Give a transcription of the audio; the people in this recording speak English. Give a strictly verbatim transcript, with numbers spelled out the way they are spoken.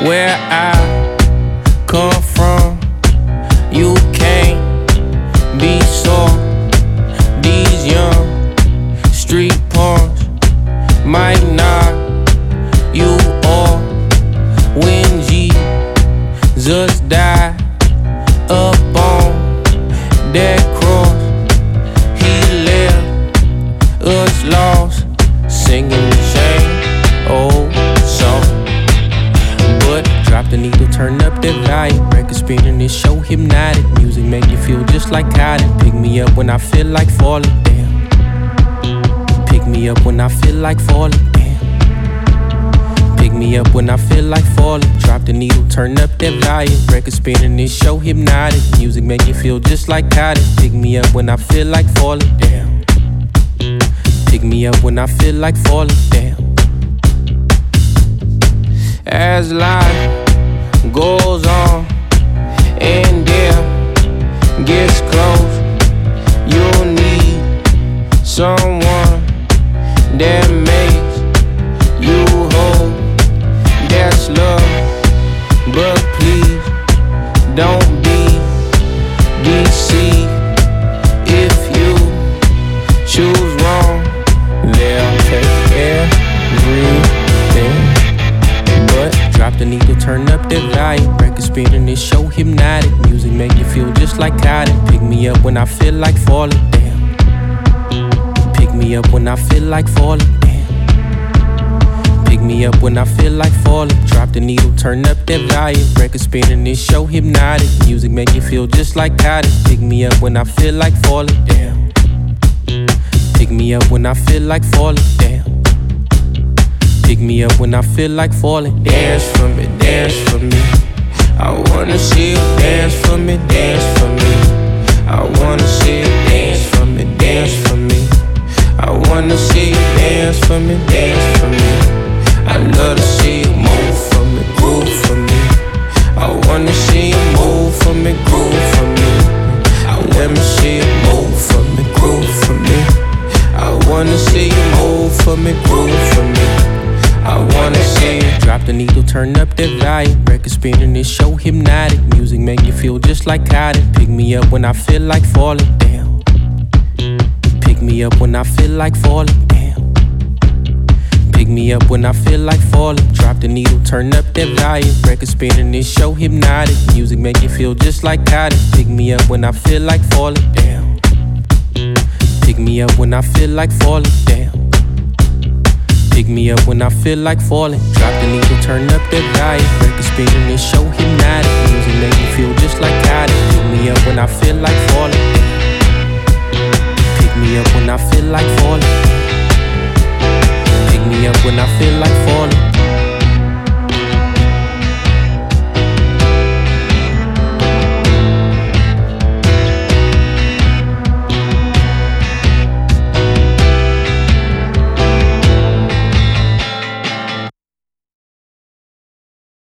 where I come from. You can't be soft. These young street punks might knock you off when Jesus died up on that cross. He left us lost, singing the same old song. But drop the needle, turn up the volume. Record spinning, this show hypnotic. Music make you feel just like cotton. Pick me up when I feel like falling down. Pick me up when I feel like falling down. Pick me up when I feel like falling. Drop the needle, turn up that volume. Record spinning, this show hypnotic. Music make you feel just like cotton. Pick me up when I feel like falling down. Pick me up when I feel like falling down. As life goes on and death gets close, you'll need someone that makes you whole. That's love, but please don't be deceived. If you choose wrong, they'll take everything. But drop the needle, turn up the volume. Record spinning, this show hypnotic. Music make you feel just like cotton. Pick me up when I feel like falling down. Pick me up when I feel like falling down. Pick me up when I feel like falling. Drop the needle, turn up that volume. Record spinning, this show hypnotic. Music make you feel just like cotton. Pick me up when I feel like falling down. Pick me up when I feel like falling down. Pick me up when I feel like falling. Dance for me, dance for me. I wanna see you dance for me, dance for me. I wanna see you dance for me, dance for me. I wanna see you dance for me, dance for me. I love to see you move for me, groove for me. I wanna see you move for me, groove for me. I let me see you move for me, groove for me. I wanna see you move for me, groove for me. I wanna see you. Drop the needle, turn up that volume. Record spinning, this show hypnotic. Music make you feel just like cotton. Pick me up when I feel like falling down. Pick me up when I feel like falling down. Pick me up when I feel like falling. Drop the needle, turn up that volume. Record spinning, this show hypnotic. Music make you feel just like cotton. Pick me up when I feel like falling down. Pick me up when I feel like falling down. Pick me up when I feel like falling. Drop the needle, turn up that volume. Record spinning, this show hypnotic. Music make me feel just like cotton. Pick me up when I feel like falling. Pick me up when I feel like falling. Pick me up when I feel like falling.